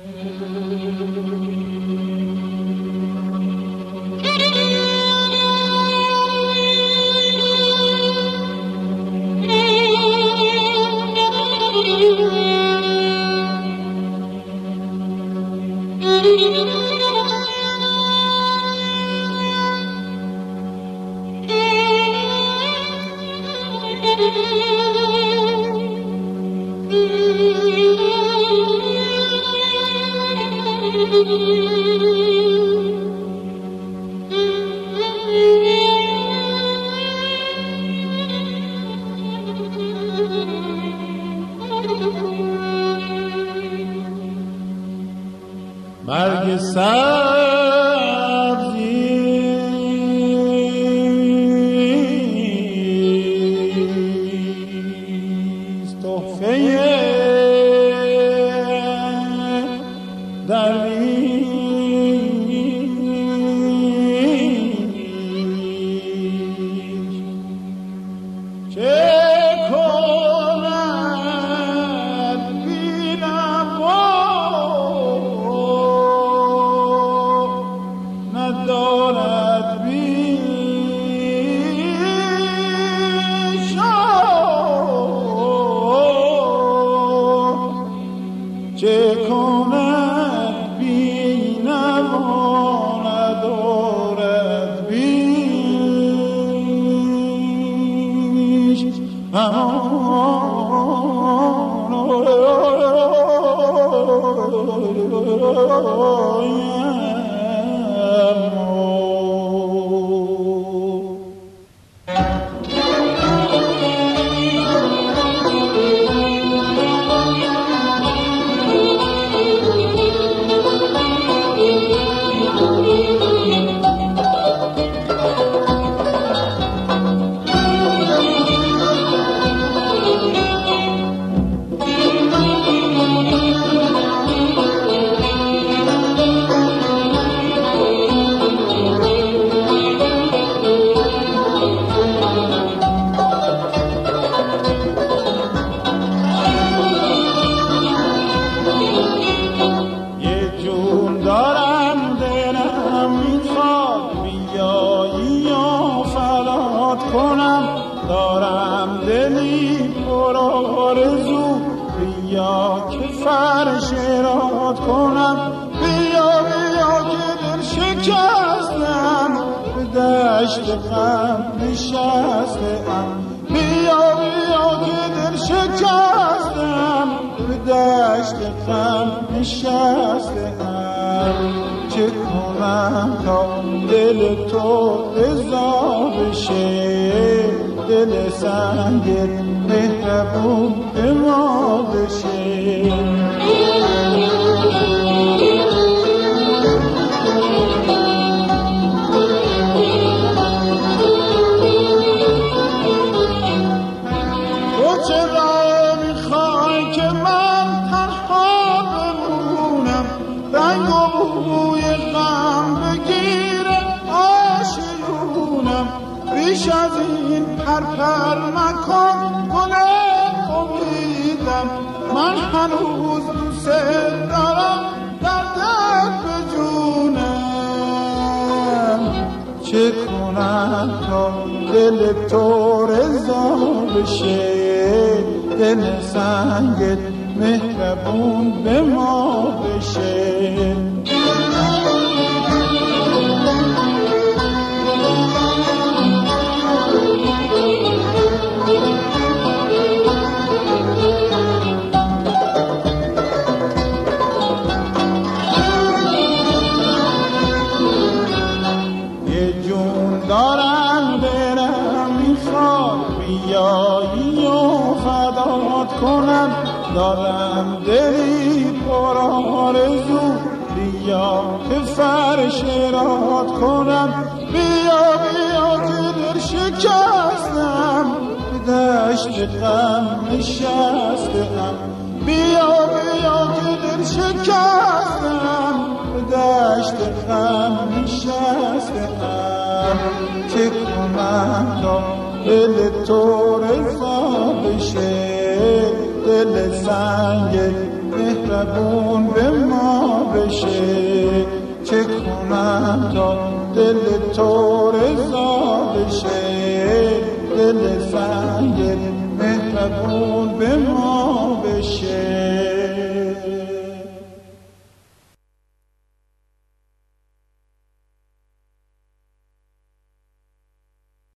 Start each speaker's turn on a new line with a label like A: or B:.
A: برگ سبزیست تحفه درویش چه کند بینوا ندارد بیش چه کند بینوا ندارد بیش دارم دلی پر آرزو بیا که فرشرات کنم بیا بیا که دل شکستم به دشت غم نشستم بیا بیا که دل شکستم به دشت غم نشستم چه کنم تا دل تو رضا بشه دل سنگ مهربون به ما بشه تو چرا میخوای که من تنها بمونم رنگ و بوی غم بگیره آشیونم ریش از این پر مکن گل امیدم من هنوز دوست دارم دردت به جونم چه کنم تا دل تو رضا بشه دل سنگت مهربون به ما بشه دارم برم میخواد بیایی و فدات کنم دارم دلی پر آرزو بیا که فرشرات کنم بیا بیا که دل شکستم به دشت غم نشستم بیا بیا که دل شکستم به دشت غم نشستم چه کنم تا دل تو رضا بشه دل سنگ مهربون به ما بشه، چه کنم تا دل تو رضا بشه، دل سنگ مهربون به ما بشه.